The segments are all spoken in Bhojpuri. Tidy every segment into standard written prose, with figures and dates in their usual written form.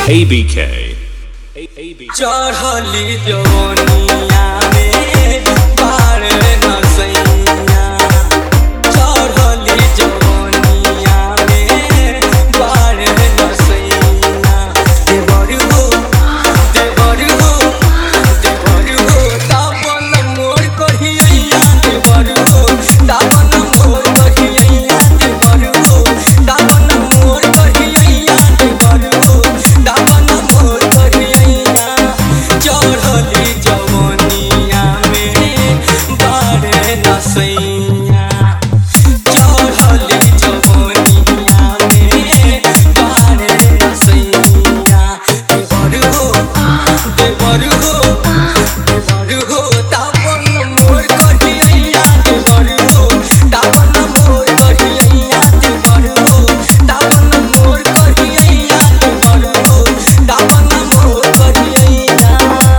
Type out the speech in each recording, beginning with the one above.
ABK. चढ़ली जवनिया में पार न सैया चढ़ली जवनिया में पार न सैया देवर हो दामन मोर कहिया देवर हो दामन मोर कहिया देवर हो दामन मोर कहिया देवर हो दामन मोर कहिया चढ़ली जवनिया में बारे न सैया चढ़ली जवनिया में बारे न सैया देवर हो दामन मोर कहिया देवर हो दामन मोर कहिया देवर हो दामन मोर कहिया देवर हो दामन मोर कहिया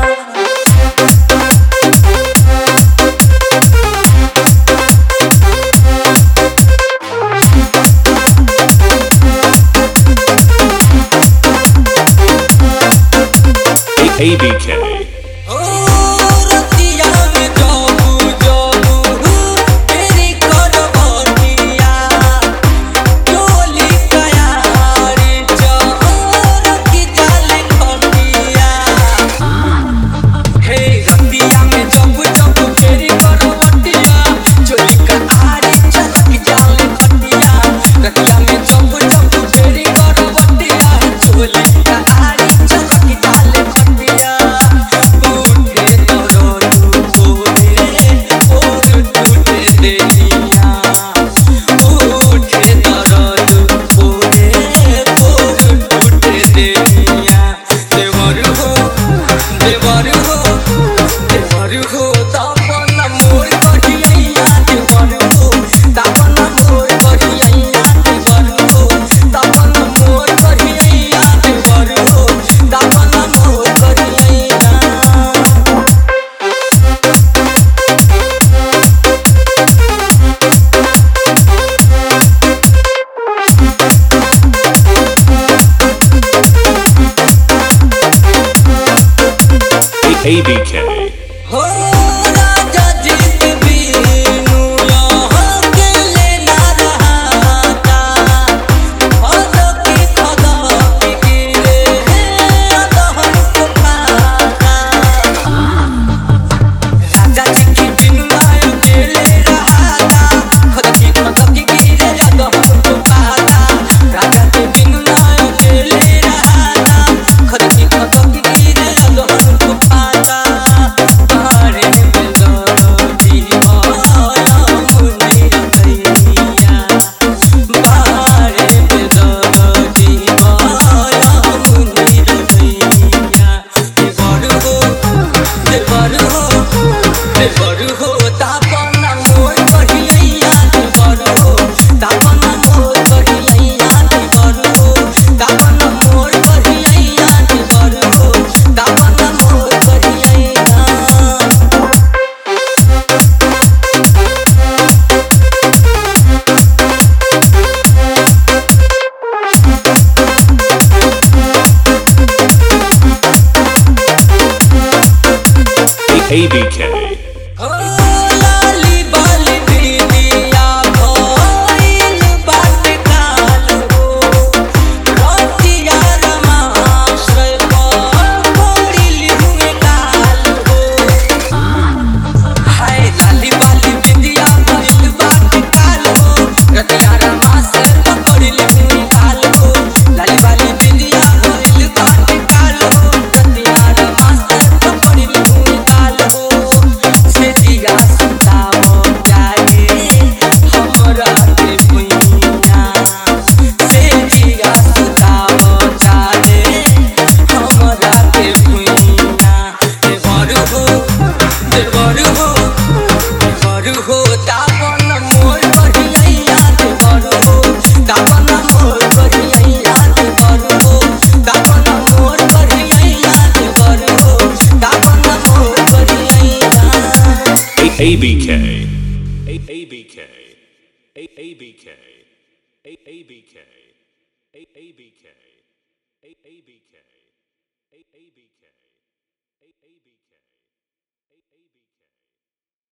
ABK. ओ रतिया में जाबू तेरी करवटिया टोली कयारी चोर की जाल खटिया हे रतिया में जाबू तेरी करवटिया टोली कयारी चोर की जाल खटिया रतिया में जाबू तेरी करवटिया टोली कयारी चोर की जाल खटिया उठे तोरो बोले और टूटे देनिया उठे तोरो बोले और टूटे देनिया देवर हो दामन मोर कहिया देवर हो दामन मोर कहिया देवर हो दामन मोर कहिया देवर हो दामन मोर कहिया ABK. हो राजा जीत बीनू यहाँ के लेना रहाता खदकी गिरे अदहन को खाता राजा जी की बीनू यहाँ के ले रहाता खदकी गिरे अदहन को खाता राजा जी बीनू यहाँ के ले रहाता खदकी गिरे अदहन को खाता बारे में लौटी आया मुनी रतैया बारे में लौटी आया मुनी रतैया देवर हो दामन मोर कहिया देवर हो दामन मोर कहिया देवर हो दामन मोर कहिया देवर हो दामन मोर कहिया ABK. ओ लाली बाली बिंदिया भइल बाटे काल हो रतिया रमाश्रय पर पड़िल हुए काल हो हाय लाली बाली बिंदिया भइल बाटे काल हो रतिया रमाश्रय पर पड़िल हुए काल हो लाली बाली बिंदिया भइल बाटे काल हो रतिया रमाश्रय पर पड़िल हुए काल हो से जिया सुतावो जागे हमरा के भुइया से जिया सुतावो जागे हमरा के भुइया देवर हो दामन मोर कहिया देवर हो दामन मोर कहिया देवर हो दामन मोर कहिया देवर हो दामन मोर कहिया ABK. ABK. ABK. ABK. ABK. ABK. ABK. ABK. ABK.